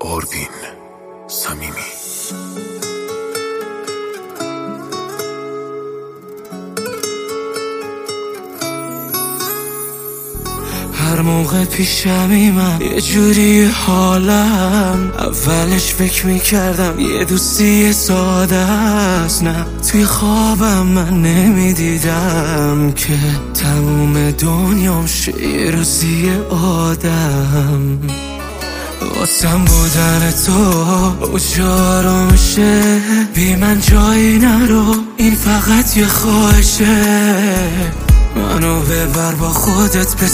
آروین صمیمی. هر موقع پیشمی من یه جوری حالم، اولش فکر میکردم یه دوستی ساده است، نه توی خوابم من نمیدیدم که تموم دنیام شه یه روزی آدم. واسم بودن تو اجارو میشه، بی من جایی نرو، این فقط یه خواهشه. منو ببر با خودت به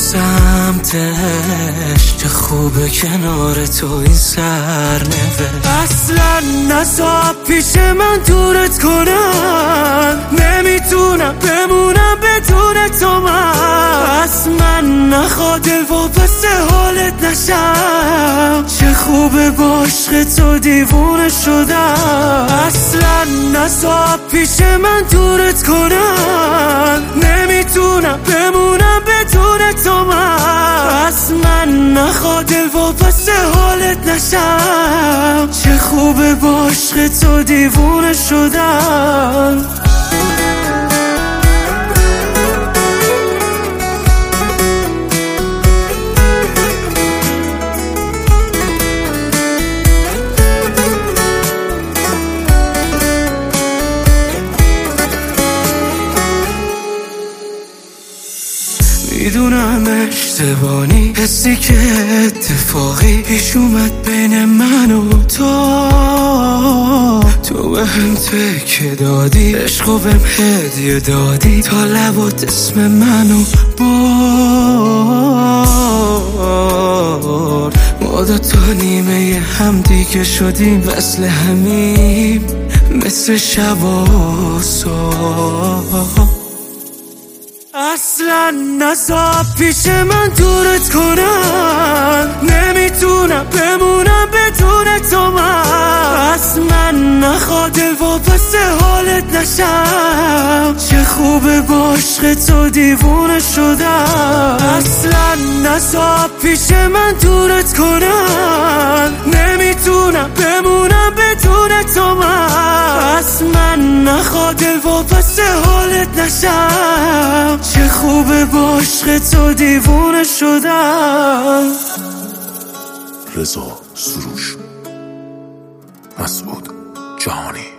سمتش، چه خوبه کنار تو این سرنوشت. اصلا نذار پیش من دورت کنم، نمیتونم بمونم بدون تو من. از من نخواد دل واپس حالت نشم، چه خوبه با عشق تو دیوونه شدم. اصلا نذار پیش من دورت کنم، نمیتونم بمونم بدون تو من. از من نخواد دل واپس حالت نشم، چه خوبه با عشق تو دیوونه شدم. میدونم اشتباهی، حسی که اتفاقی پیش اومد بین من و تو به هم تکه دادی، عشقو بهم هدیه دادی، تا لبات اسم منو برد. ما دوتا نیمه هم دیگه شدیم، وصل همیم مثل شب و صبح. اصلا نذار پیش من دورت کنم، نمیتونم بمونم بدون تو من. از من نخواد دل واپس حالت نشم، چه خوبه با عشق تو دیوونه شدم. اصلا نذار پیش من دورت کنم، نمیتونم بمونم بدون تو من. از من نخواد دل واپس حالت نشم، چه خوبه با عشق تو دیوونه شدم. رضا سروش، مسعود جهانی.